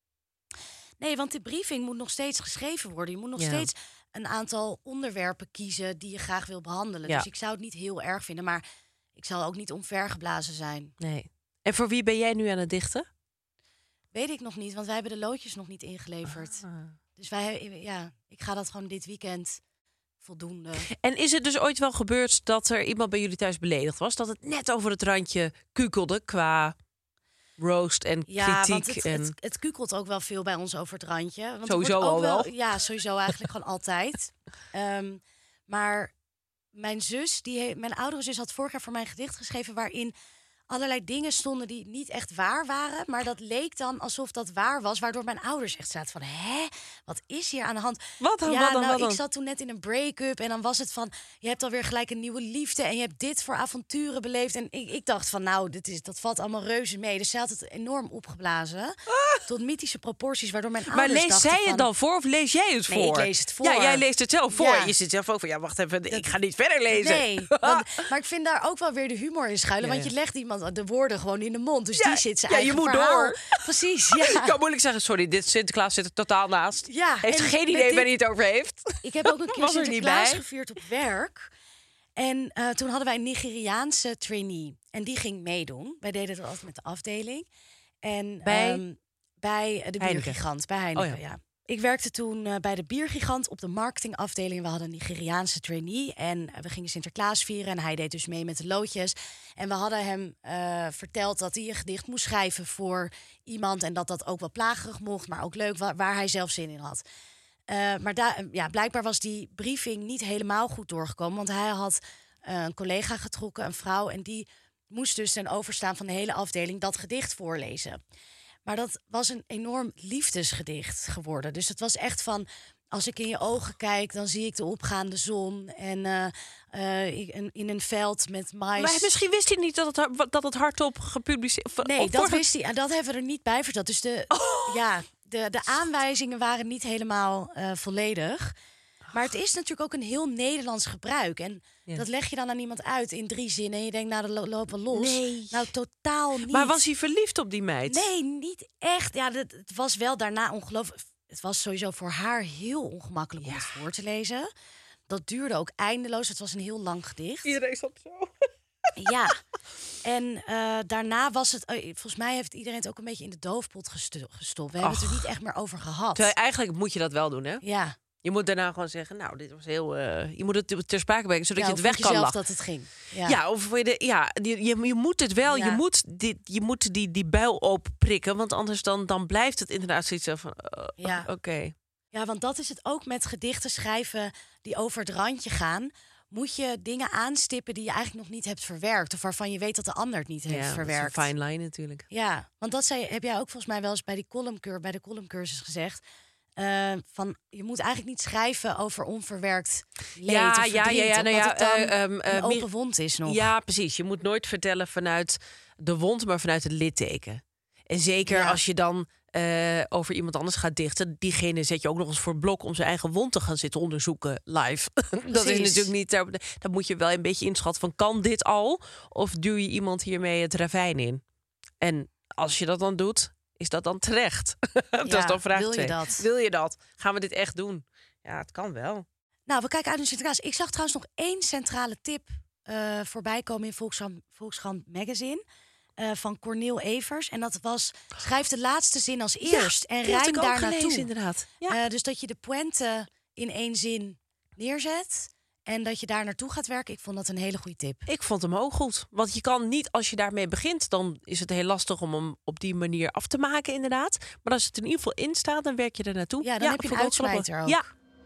C: Nee, want de briefing moet nog steeds geschreven worden. Je moet nog
B: Ja.
C: steeds een aantal onderwerpen kiezen die je graag wil behandelen.
B: Ja.
C: Dus ik zou het niet heel erg vinden, maar ik zal ook niet omvergeblazen zijn.
B: Nee. En voor wie ben jij nu aan het dichten?
C: Weet ik nog niet, want wij hebben de loodjes nog niet ingeleverd.
B: Ah.
C: Dus wij, ja, ik ga dat gewoon dit weekend voldoende.
B: En is het dus ooit wel gebeurd dat er iemand bij jullie thuis beledigd was? Dat het net over het randje kukelde qua roast en
C: Ja,
B: kritiek?
C: want het,
B: en...
C: het, het kukelt ook wel veel bij ons over het randje. Want er
B: Sowieso
C: wordt ook
B: al wel.
C: Ja, sowieso eigenlijk gewoon altijd. Um, maar mijn zus, die he- mijn oudere zus had vorig jaar voor mij een gedicht geschreven... waarin allerlei dingen stonden die niet echt waar waren. Maar dat leek dan alsof dat waar was. Waardoor mijn ouders echt zaten van... hè, wat is hier aan de hand?
B: Wat dan,
C: Ja,
B: wat dan,
C: nou,
B: wat dan?
C: ik zat toen net in een break-up. En dan was het van... je hebt alweer gelijk een nieuwe liefde. En je hebt dit voor avonturen beleefd. En ik, ik dacht van, nou, dit is, dat valt allemaal reuze mee. Dus zij had het enorm opgeblazen. Tot mythische proporties. Waardoor mijn
B: Maar
C: ouders
B: leest
C: dachten
B: zij het
C: van,
B: dan voor of lees jij het
C: Nee,
B: voor?
C: ik lees het voor.
B: Ja, jij leest het zelf voor.
C: Ja.
B: Je zit zelf ook van, ja, wacht even, ik ga niet verder lezen.
C: Nee, want, maar ik vind daar ook wel weer de humor in schuilen.
B: Ja,
C: Want
B: ja.
C: je legt iemand de woorden gewoon in de mond. Dus
B: Ja,
C: die zit zijn
B: ja, je
C: eigen
B: moet
C: verhaal.
B: door.
C: Precies,
B: Ik
C: ja.
B: kan moeilijk zeggen, sorry, dit Sinterklaas zit er totaal naast.
C: Ja,
B: Heeft
C: en
B: geen
C: met
B: idee
C: dit-
B: waar hij het over heeft.
C: Ik heb ook een keer
B: Was er niet
C: Sinterklaas
B: bij.
C: gevierd op werk. En uh, toen hadden wij een Nigeriaanse trainee. En die ging meedoen. Wij deden dat altijd met de afdeling. En
B: Bij?
C: um, bij uh, de
B: Heineken.
C: biergigant, bij Heineken,
B: Oh ja.
C: ja. Ik werkte toen uh, bij de Biergigant op de marketingafdeling. We hadden een Nigeriaanse trainee en uh, we gingen Sinterklaas vieren. En hij deed dus mee met de loodjes. En we hadden hem uh, verteld dat hij een gedicht moest schrijven voor iemand. En dat dat ook wel plagerig mocht, maar ook leuk, waar, waar hij zelf zin in had. Uh, maar da- ja, blijkbaar was die briefing niet helemaal goed doorgekomen. Want hij had uh, een collega getrokken, een vrouw. En die moest dus ten overstaan van de hele afdeling dat gedicht voorlezen. Maar dat was een enorm liefdesgedicht geworden. Dus het was echt van, als ik in je ogen kijk, dan zie ik de opgaande zon. En uh, uh, in, in een veld met mais.
B: Maar misschien wist hij niet dat het, dat het hardop gepubliceerd...
C: Nee,
B: of
C: dat
B: vorige...
C: wist hij. En dat hebben we er niet bij verteld. Dus de,
B: Oh.
C: ja, de, de aanwijzingen waren niet helemaal uh, volledig. Maar het is natuurlijk ook een heel Nederlands gebruik. En ja. dat leg je dan aan iemand uit in drie zinnen. En je denkt, nou, dan lopen we los.
B: Nee.
C: Nou, totaal niet.
B: Maar was hij verliefd op die meid?
C: Nee, niet echt. Ja, het, het was wel daarna ongelooflijk. Het was sowieso voor haar heel ongemakkelijk om
B: ja.
C: het voor te lezen. Dat duurde ook eindeloos. Het was een heel lang gedicht.
B: Iedereen zat zo.
C: Ja. En uh, daarna was het... Uh, volgens mij heeft iedereen het ook een beetje in de doofpot gesto- gestopt. We hebben
B: Och.
C: het er niet echt meer over gehad.
B: Terwijl eigenlijk moet je dat wel doen, hè?
C: Ja.
B: Je moet daarna gewoon zeggen, nou, dit was heel... Uh, je moet het ter sprake brengen, zodat
C: ja,
B: je het weg kan
C: zelf
B: lachen.
C: dat het ging. Ja,
B: ja of je, de, ja je, je, je moet het wel,
C: ja.
B: je moet, dit, je moet die, die buil openprikken, want anders dan, dan blijft het inderdaad zoiets van, uh,
C: ja.
B: oké. Okay.
C: Ja, want dat is het ook met gedichten schrijven die over het randje gaan. Moet je dingen aanstippen die je eigenlijk nog niet hebt verwerkt, of waarvan je weet dat de ander het niet
B: ja,
C: heeft verwerkt.
B: Dat is een fine line natuurlijk.
C: Ja, want dat zei, heb jij ook volgens mij wel eens bij die columncur, bij de columncursus gezegd. Uh, van je moet eigenlijk niet schrijven over onverwerkt leed
B: ja,
C: of verdriet,
B: ja, ja, ja, nou ja,
C: het dan
B: uh, um, uh,
C: een open wond is nog.
B: Ja, precies. Je moet nooit vertellen vanuit de wond, maar vanuit het litteken. En zeker ja. als je dan uh, over iemand anders gaat dichten, diegene zet je ook nog eens voor blok om zijn eigen wond te gaan zitten onderzoeken live. Dat is natuurlijk niet. Dan moet je wel een beetje inschatten van, kan dit al? Of duw je iemand hiermee het ravijn in? En als je dat dan doet, is dat dan terecht? dat
C: ja,
B: is dan vraag
C: wil
B: twee.
C: je dat?
B: Wil je dat? Gaan we dit echt doen? Ja, het kan wel.
C: Nou, we kijken uit naar Sinterklaas. Ik zag trouwens nog één centrale tip uh, voorbij komen in Volkskrant, Volkskrant Magazine. Uh, van Corneel Evers. En dat was, schrijf de laatste zin als eerst. Ja, en rijm daar naartoe.
B: Inderdaad. Ja.
C: Uh, dus dat je de pointe in één zin neerzet. En dat je daar naartoe gaat werken. Ik vond dat een hele goede tip.
B: Ik vond hem ook goed. Want je kan niet, als je daarmee begint, dan is het heel lastig om hem op die manier af te maken, inderdaad. Maar als het in ieder geval in staat, dan werk je er naartoe.
C: Ja, dan
B: ja,
C: heb je een uitsmijter ook.
B: Ja.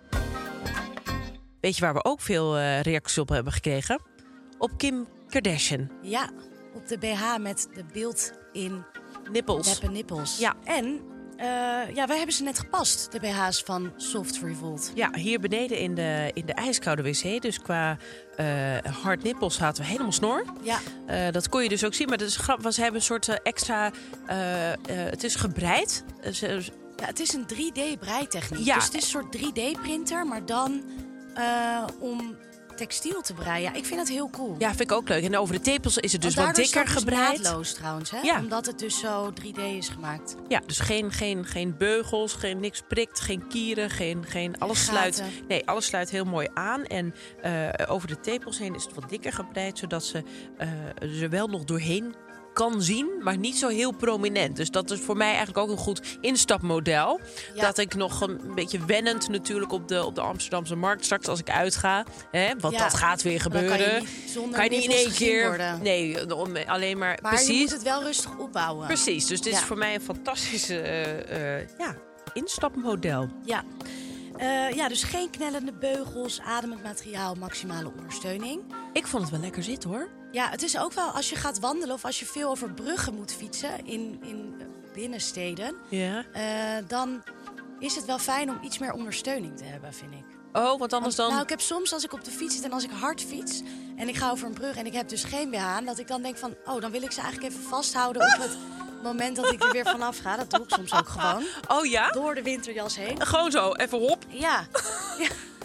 B: Weet je waar we ook veel uh, reacties op hebben gekregen? Op Kim Kardashian.
C: Ja, op de B H met de beeld in
B: nippels.
C: Neppe nippels.
B: Ja.
C: En uh, ja, wij hebben ze net gepast, de B H's van Soft Revolt.
B: Ja, hier beneden in de, in de ijskoude wc. Dus qua uh, hard nippels zaten we helemaal snor.
C: Ja.
B: Uh, dat kon je dus ook zien. Maar dat is grappig. Ze hebben een soort uh, extra... Uh, uh, het is gebreid. Uh, ze,
C: ja, het is een drie D-breitechniek.
B: Ja.
C: Dus het is een soort drie D-printer, maar dan uh, om textiel te breien. Ja, ik vind dat heel cool.
B: Ja, vind ik ook leuk. En over de tepels is het dus wat dikker
C: is het
B: gebreid.
C: Dus naadloos trouwens, hè?
B: Ja.
C: Omdat het dus zo drie D is gemaakt.
B: Ja, dus geen, geen, geen beugels, geen niks prikt, geen kieren, geen, geen alles
C: Gaten.
B: sluit. Nee, alles sluit heel mooi aan. En uh, over de tepels heen is het wat dikker gebreid, zodat ze uh, er wel nog doorheen kan zien, maar niet zo heel prominent. Dus dat is voor mij eigenlijk ook een goed instapmodel. Ja. Dat ik nog een beetje wennend natuurlijk op de, op de Amsterdamse markt straks als ik uitga. Hè, want ja. dat gaat weer gebeuren.
C: Dan kan je niet, zonder
B: kan je niet in één keer
C: worden.
B: Nee, alleen maar.
C: Maar
B: precies.
C: je moet het wel rustig opbouwen.
B: Precies. Dus dit
C: ja.
B: is voor mij een fantastische uh, uh, ja, instapmodel.
C: Ja. Uh, ja, dus geen knellende beugels, ademend materiaal, maximale ondersteuning.
B: Ik vond het wel lekker zitten, hoor.
C: Ja, het is ook wel als je gaat wandelen of als je veel over bruggen moet fietsen in, in binnensteden.
B: Ja.
C: Uh, dan is het wel fijn om iets meer ondersteuning te hebben, vind ik.
B: Oh, want anders
C: want,
B: dan...
C: Nou, ik heb soms als ik op de fiets zit en als ik hard fiets en ik ga over een brug en ik heb dus geen B H aan, dat ik dan denk van, oh, dan wil ik ze eigenlijk even vasthouden op het moment dat ik er weer vanaf ga. Dat doe ik soms ook gewoon.
B: Oh ja?
C: Door de winterjas heen.
B: Gewoon zo, even hop.
C: Ja. ja.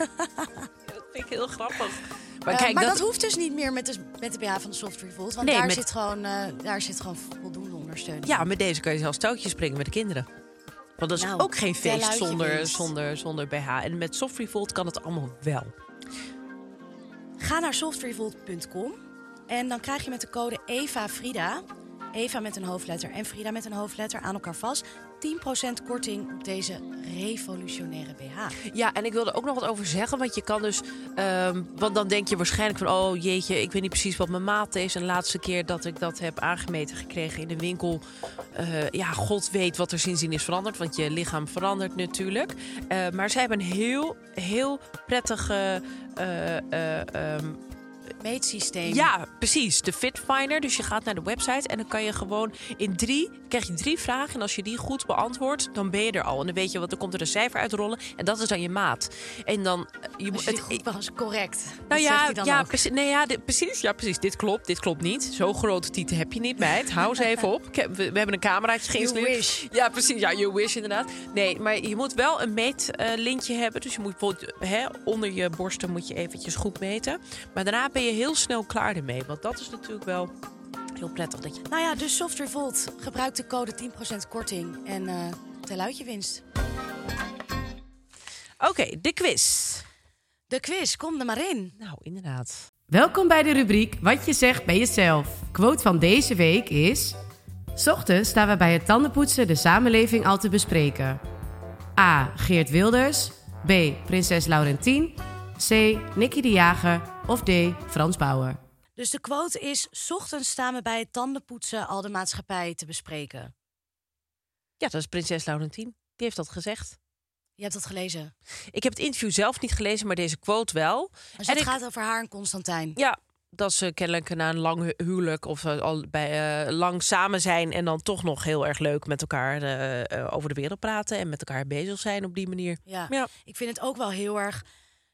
B: Dat vind ik heel grappig.
C: Maar, uh, kijk, maar dat... dat hoeft dus niet meer met de, met de B H van de Soft Revolt. Want nee, daar, met... zit gewoon, uh, daar zit gewoon voldoende ondersteuning.
B: Ja, met deze kan je zelfs touwtjes springen met de kinderen. Want dat is nou, ook geen feest zonder, zonder, zonder B H. En met Soft Revolt kan het allemaal wel.
C: Ga naar soft revolt punt com en dan krijg je met de code EVAFrida Eva met een hoofdletter en Frida met een hoofdletter aan elkaar vast. tien procent korting op deze revolutionaire B H.
B: Ja, en ik wilde ook nog wat over zeggen. Want je kan dus... Um, want dan denk je waarschijnlijk van... oh jeetje, ik weet niet precies wat mijn maat is. En de laatste keer dat ik dat heb aangemeten gekregen in de winkel... Uh, ja, god weet wat er sindsdien is veranderd. Want je lichaam verandert natuurlijk. Uh, maar zij hebben een heel, heel prettige... Uh, uh, um,
C: meetsysteem.
B: Ja, precies. De Fitfinder. Dus je gaat naar de website en dan kan je gewoon in drie... krijg je drie vragen en als je die goed beantwoordt... dan ben je er al. En dan weet je wat, er komt er een cijfer uitrollen en dat is dan je maat. En dan...
C: Je moet het goed was correct.
B: Nou ja,
C: dan
B: ja,
C: ook.
B: precies, nee, ja, dit, precies. Ja, precies. Dit klopt, dit klopt niet. Zo'n grote titel heb je niet, meid. Hou eens even op. Ik heb, we, we hebben een cameraatje geïnstalleerd.
C: You wish.
B: Ja, precies. Ja, you wish inderdaad. Nee, maar je moet wel een meetlintje uh, hebben. Dus je moet bijvoorbeeld hè, onder je borsten moet je eventjes goed meten. Maar daarna ben je heel snel klaar ermee. Want dat is natuurlijk wel heel prettig. Dat je...
C: Nou ja, dus Soft Revolt. Gebruik de code tien procent korting en uh, tel uit je winst.
B: Oké, okay, de quiz.
C: De quiz, kom er maar in.
B: Nou, inderdaad.
E: Welkom bij de rubriek Wat je zegt bij jezelf. Quote van deze week is... 's Ochtends staan we bij het tandenpoetsen de samenleving al te bespreken. A. Geert Wilders. B. Prinses Laurentien. C. Nicky de Jager. Of D. Frans Bauer.
C: Dus de quote is... 's Ochtends staan we bij het tandenpoetsen al de maatschappij te bespreken.
B: Ja, dat is prinses Laurentien. Die heeft dat gezegd.
C: Je hebt dat gelezen?
B: Ik heb het interview zelf niet gelezen, maar deze quote wel.
C: Dus het
B: en
C: gaat
B: ik...
C: over haar en Constantijn?
B: Ja, dat ze kennelijk na een lang huwelijk of uh, al bij uh, lang samen zijn... en dan toch nog heel erg leuk met elkaar uh, uh, over de wereld praten... en met elkaar bezig zijn op die manier.
C: Ja,
B: ja.
C: Ik vind het ook wel heel erg...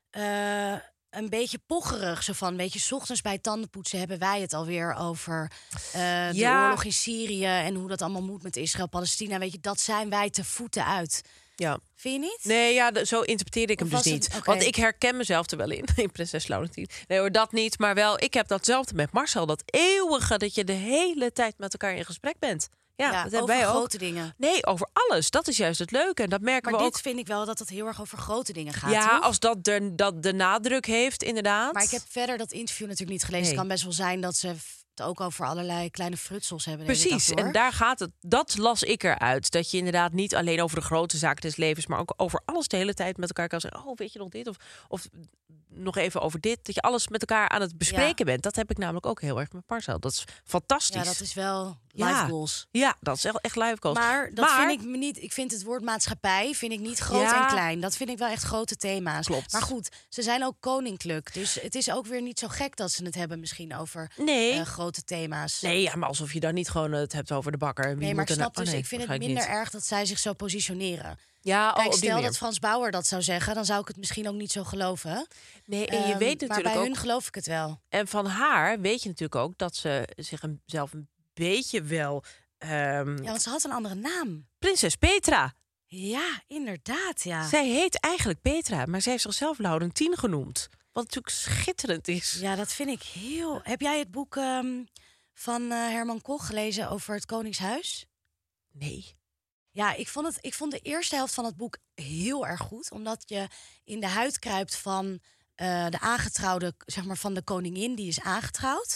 C: Uh, een beetje pocherig. Zo van, weet je, 's ochtends bij tandenpoetsen hebben wij het alweer over uh, de
B: ja.
C: oorlog in Syrië... en hoe dat allemaal moet met Israël-Palestina. Weet je, dat zijn wij te voeten uit.
B: Ja.
C: Vind je niet?
B: Nee, ja, de, zo interpreteerde ik hem dus niet.
C: Het, okay.
B: Want ik herken mezelf er wel in, in Prinses Laurentien. Nee hoor, dat niet. Maar wel, ik heb datzelfde met Marcel. Dat eeuwige, dat je de hele tijd met elkaar in gesprek bent. Ja,
C: ja
B: dat
C: over
B: wij
C: grote
B: ook.
C: dingen.
B: Nee, over alles. Dat is juist het leuke. En dat merken
C: maar
B: we
C: dit
B: ook.
C: vind ik wel dat het heel erg over grote dingen gaat.
B: Ja,
C: toch?
B: als dat de, dat de nadruk heeft, inderdaad.
C: Maar ik heb verder dat interview natuurlijk niet gelezen.
B: Nee.
C: Het kan best wel zijn dat ze het ook over allerlei kleine frutsels hebben.
B: Precies, en daar gaat het. Dat las ik eruit. Dat je inderdaad niet alleen over de grote zaken des levens, maar ook over alles de hele tijd met elkaar kan zeggen. Oh, weet je nog dit? Of, of nog even over dit. Dat je alles met elkaar aan het bespreken ja. bent. Dat heb ik namelijk ook heel erg met Marcel. Dat is fantastisch.
C: Ja, dat is wel life
B: ja.
C: goals.
B: Ja, dat is echt life goals.
C: Maar dat
B: maar,
C: vind ik niet. Ik vind het woord maatschappij vind ik niet groot
B: ja.
C: en klein. Dat vind ik wel echt grote thema's.
B: Klopt.
C: Maar goed, ze zijn ook koninklijk. Dus het is ook weer niet zo gek dat ze het hebben misschien over
B: nee.
C: uh, grote thema's.
B: Nee, ja, maar alsof je dan niet gewoon het hebt over de bakker. Wie
C: nee, maar
B: moet
C: ik snap
B: er...
C: dus,
B: oh, nee,
C: ik vind het minder
B: niet.
C: erg dat zij zich zo positioneren.
B: Ja,
C: Kijk,
B: oh,
C: stel
B: dat
C: dat Frans Bauer dat zou zeggen, dan zou ik het misschien ook niet zo geloven.
B: Nee, en je
C: um,
B: weet natuurlijk
C: maar bij
B: ook,
C: hun geloof ik het wel.
B: En van haar weet je natuurlijk ook dat ze zich een, zelf een beetje wel... Um,
C: ja, want ze had een andere naam.
B: Prinses Petra.
C: Ja, inderdaad, ja.
B: Zij heet eigenlijk Petra, maar zij heeft zichzelf Laurentien genoemd. Wat natuurlijk schitterend is.
C: Ja, dat vind ik heel... Heb jij het boek um, van uh, Herman Koch gelezen over het Koningshuis?
B: Nee.
C: Ja, ik vond, het, ik vond de eerste helft van het boek heel erg goed. Omdat je in de huid kruipt van uh, de aangetrouwde, zeg maar van de koningin die is aangetrouwd.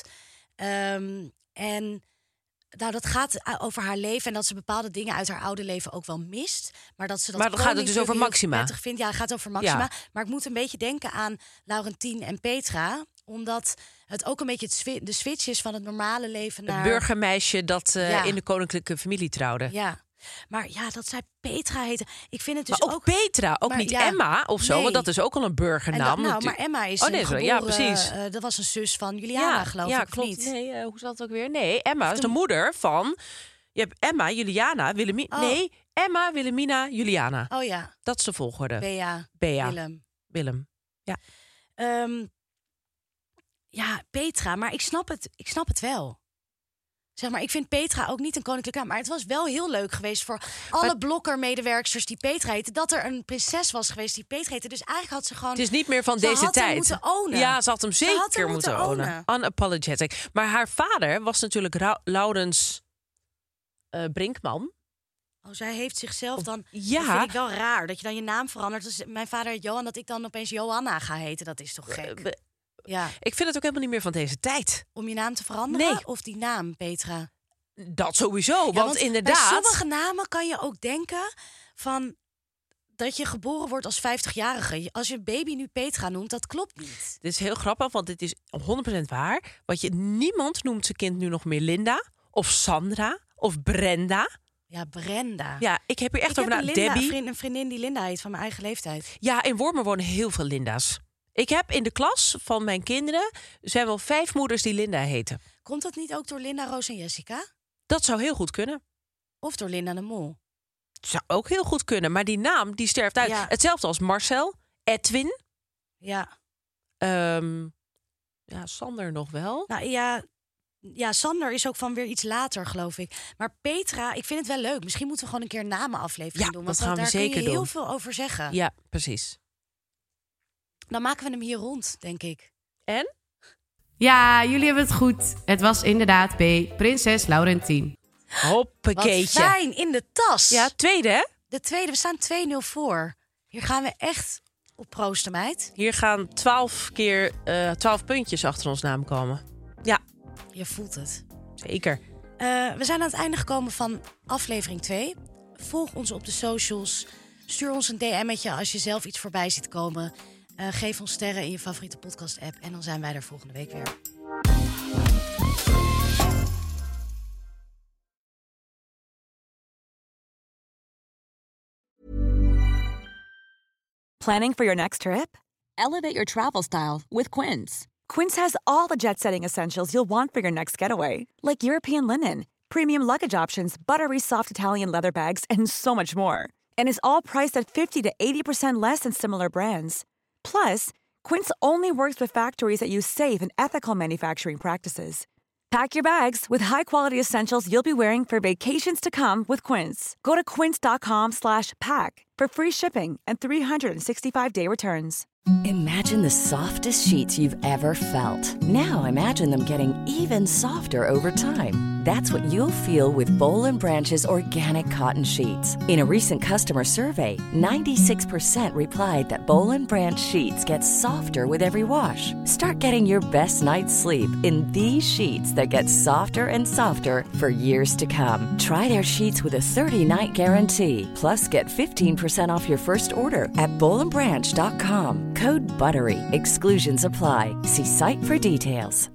C: Um, en nou, dat gaat over haar leven en dat ze bepaalde dingen uit haar oude leven ook wel mist. Maar dat ze dat
B: maar dan gaat het dus over Maxima.
C: prettig vindt. Ja, het gaat over Maxima.
B: Ja.
C: Maar ik moet een beetje denken aan Laurentien en Petra, omdat het ook een beetje het swi- de switch is van het normale leven naar...
B: Het burgermeisje dat uh,
C: ja.
B: in de koninklijke familie trouwde.
C: Ja. Maar ja, dat zij Petra heette. Ik vind het dus
B: maar ook,
C: ook
B: Petra, ook
C: maar,
B: niet
C: ja,
B: Emma of zo.
C: nee.
B: Want dat is ook al een burgernaam.
C: Dat, nou, maar Emma is
B: oh, nee,
C: een geboren,
B: ja, precies.
C: Uh, dat was een zus van Juliana,
B: ja,
C: geloof
B: ja,
C: ik,
B: klopt.
C: of niet?
B: Nee, uh, hoe zat het ook weer? Nee, Emma
C: of
B: is
C: de...
B: de moeder van... Je hebt Emma, Juliana, Wilhelmina...
C: Oh.
B: Nee, Emma, Wilhelmina, Juliana.
C: Oh ja.
B: Dat is de volgorde.
C: Bea,
B: Bea.
C: Willem.
B: Willem, ja.
C: Um, ja, Petra, maar ik snap het, ik snap het wel. Zeg maar, ik vind Petra ook niet een koninklijke naam. Maar het was wel heel leuk geweest voor alle
B: maar...
C: Blokker-medewerksters die Petra heette. Dat er een prinses was geweest die Petra heette. Dus eigenlijk had ze gewoon...
B: Het is niet meer van
C: ze
B: deze
C: had
B: tijd.
C: Hem moeten ownen.
B: Ja, ze had hem zeker
C: had hem
B: moeten
C: moeten
B: ownen.
C: ownen.
B: Unapologetic. Maar haar vader was natuurlijk Ra- Laurens uh, Brinkman.
C: Oh, zij heeft zichzelf dan...
B: Ja.
C: Dat vind ik wel raar, dat je dan je naam verandert. Dus mijn vader heet Johan, dat ik dan opeens Johanna ga heten. Dat is toch gek?
B: Uh,
C: ja.
B: Ik vind het ook helemaal niet meer van deze tijd.
C: Om je naam te veranderen?
B: Nee.
C: Of die naam, Petra?
B: Dat sowieso,
C: Ja,
B: want,
C: want
B: inderdaad...
C: bij sommige namen kan je ook denken van dat je geboren wordt als vijftigjarige. Als je een baby nu Petra noemt, dat klopt niet.
B: Dit is heel grappig, want dit is honderd procent waar. Want je, niemand noemt zijn kind nu nog meer Linda of Sandra of Brenda.
C: Ja, Brenda.
B: Ja, ik heb hier echt
C: ik
B: over
C: heb
B: na.
C: een, Linda,
B: Debbie.
C: een, vriend, een vriendin die Linda heet van mijn eigen leeftijd.
B: Ja, in Wormer wonen heel veel Linda's. Ik heb in de klas van mijn kinderen zijn wel vijf moeders die Linda heten.
C: Komt dat niet ook door Linda, Roos en Jessica?
B: Dat zou heel goed kunnen.
C: Of door Linda de Mol?
B: Zou ook heel goed kunnen, maar die naam die sterft uit.
C: Ja.
B: Hetzelfde als Marcel, Edwin,
C: Ja.
B: um, ja, Sander nog wel.
C: Nou ja, ja, Sander is ook van weer iets later, geloof ik. Maar Petra, ik vind het wel leuk. Misschien moeten we gewoon een keer een namenaflevering
B: Ja,
C: doen.
B: dat
C: Want
B: gaan we
C: daar
B: zeker
C: kun je heel
B: doen.
C: veel over zeggen.
B: Ja, precies.
C: Dan maken we hem hier rond, denk ik.
B: En?
E: Ja, jullie hebben het goed. Het was inderdaad B, Prinses Laurentien.
C: Wat
B: Hoppakeetje.
C: fijn, in de tas.
B: Ja, tweede hè?
C: De tweede, we staan twee nul voor. Hier gaan we echt op proosten, meid.
B: Hier gaan twaalf keer uh, twaalf puntjes achter ons naam komen. Ja,
C: Je voelt het.
B: zeker.
C: Uh, we zijn aan het einde gekomen van aflevering twee. Volg ons op de socials. Stuur ons een D M'tje als je zelf iets voorbij ziet komen. Uh, geef ons sterren in je favoriete podcast-app. En dan zijn wij er volgende week weer.
F: Planning for your next trip?
G: Elevate your travel style with Quince.
F: Quince has all the jet-setting essentials you'll want for your next getaway, like European linen, premium luggage options, buttery soft Italian leather bags, and so much more. And is all priced at fifty to eighty percent less than similar brands. Plus, Quince only works with factories that use safe and ethical manufacturing practices. Pack your bags with high-quality essentials you'll be wearing for vacations to come with Quince. Go to quince.com slash pack for free shipping and three sixty-five day returns.
H: Imagine the softest sheets you've ever felt. Now imagine them getting even softer over time. That's what you'll feel with Boll and Branch's organic cotton sheets. In a recent customer survey, ninety-six percent replied that Boll and Branch sheets get softer with every wash. Start getting your best night's sleep in these sheets that get softer and softer for years to come. Try their sheets with a thirty-night guarantee. Plus, get fifteen percent off your first order at boll and branch dot com. Code BUTTERY. Exclusions apply. See site for details.